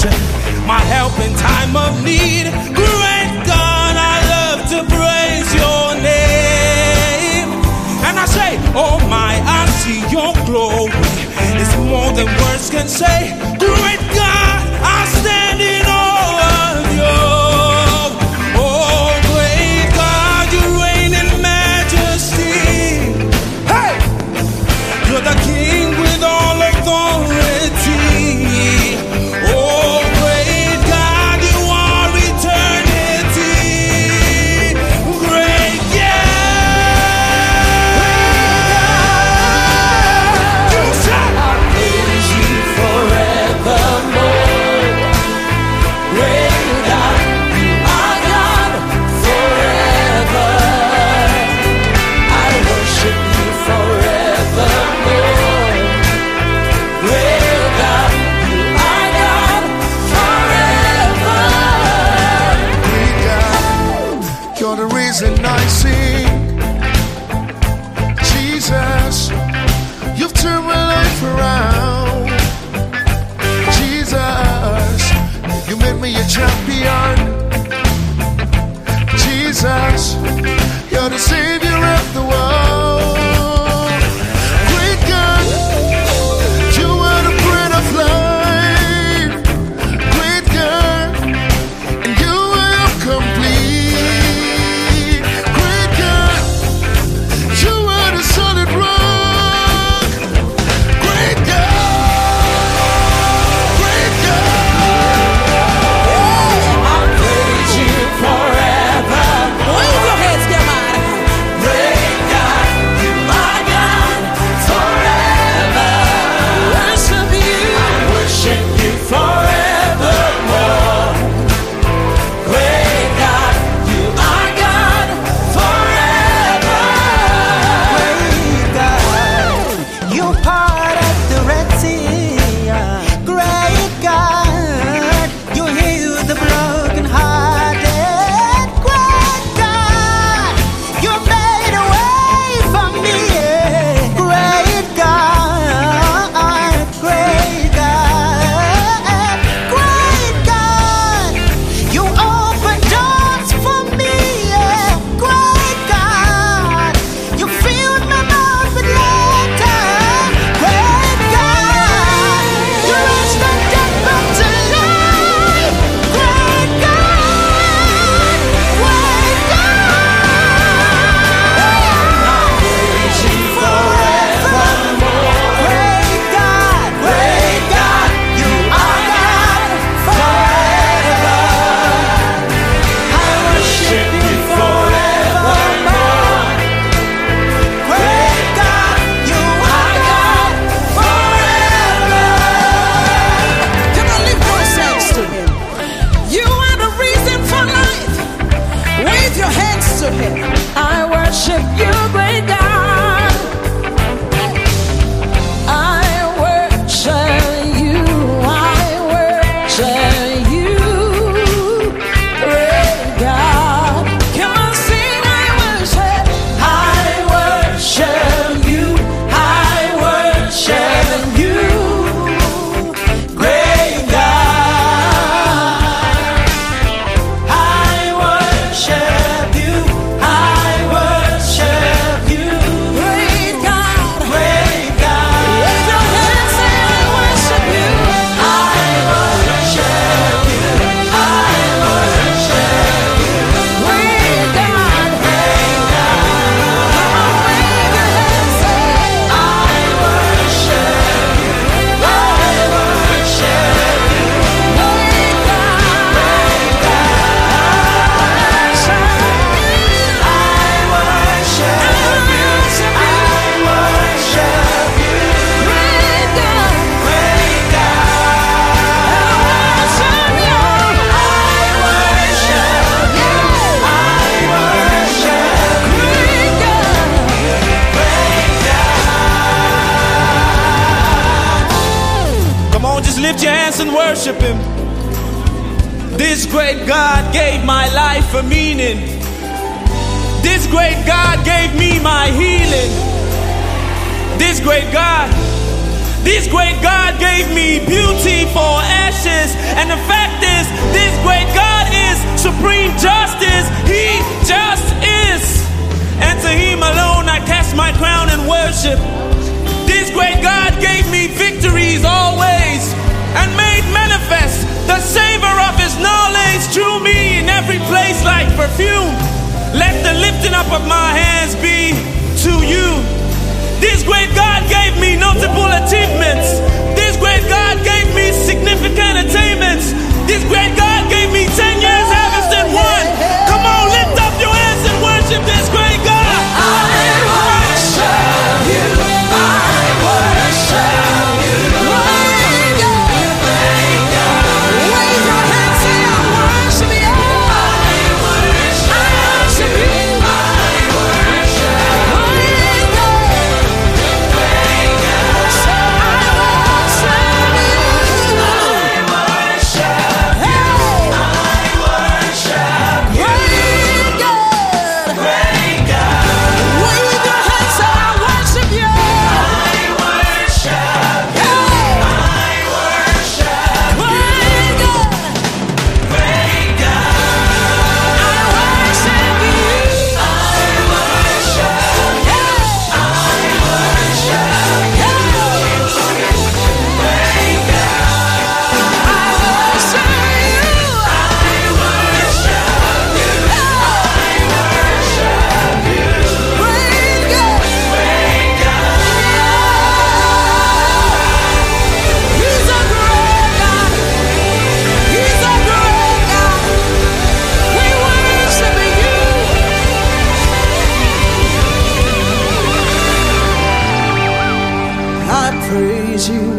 salvation, my help in time of need. Great God, I love to praise your name. And I say, oh my, I see your glory. It's more than words can say. Great God, I stand in awe of you. Oh, great God, you reign in majesty. Hey, you're the King with all authority. Oh, great God, you are eternity. Great God, you say, I praise you forevermore. Great God, you are God forever. I worship you forevermore. Great God, you are God forever. Great God, you're the reason I sing. Jesus, you've turned my life around. Jesus, you made me a champion. Jesus, you're the savior of the world. Great God, you are the bread of life. Great God, and you are complete. Great God, you are the solid rock. Great God, great God. I praise you forever. Wave your hands, come on. Great God, you are God forever. Worship you. I worship you forevermore. Great God, you are God forever. Great God, you parted the Red Sea. Great God, you healed the brokenhearted. Great God, you made a way for me. Great God, great God, great God, you opened doors for me. Great God, you filled my mouth with laughter. Great God, you raised the dead back to life. Great God, great God, Praise you forevermore. great God, Great God, you are God forever. I worship you forevermore. Great God, you are God forever. Come on, lift yourselves to Him. You are the reason for life. Wave your hands to Him. I worship you, great God. I worship you. I worship you, great God. Come on, sing. I worship you. I worship you, great God. I worship you. I worship you, great God. Great God. Raise your hands, say, I worship you. I worship you. I worship you, great God. Great God. Come on, wave your hands, say, I worship you. I worship you, great God. Great come on, just lift your hands and worship Him. This great God gave my life a meaning. This great God gave me my healing. This great God This great God gave me beauty for ashes. And the fact is, this great God is supreme justice. He just is. And to him alone I cast my crown and worship. This great God gave me victories always and made manifest the savor of his knowledge through me in every place like perfume. Let the lifting up of my hands be to you. This great God gave me notable achievements. This great God gave me significant attainments. This great God gave me 10 years harvesting one. Come on, lift up your hands and worship this great God. I worship you. I worship you. Great God. Wave your hands and I worship you. I worship you. I worship great God. Great God. So I worship you. I worship you. I worship great God. Great God. Wave your hands and I worship you. I worship you. I worship great God. Great God. I worship you. I worship you. I worship you. Great God. I worship you. I worship you. I worship you. Great God. Great God. He's a great God. He's a great God. We worship you. I praise you.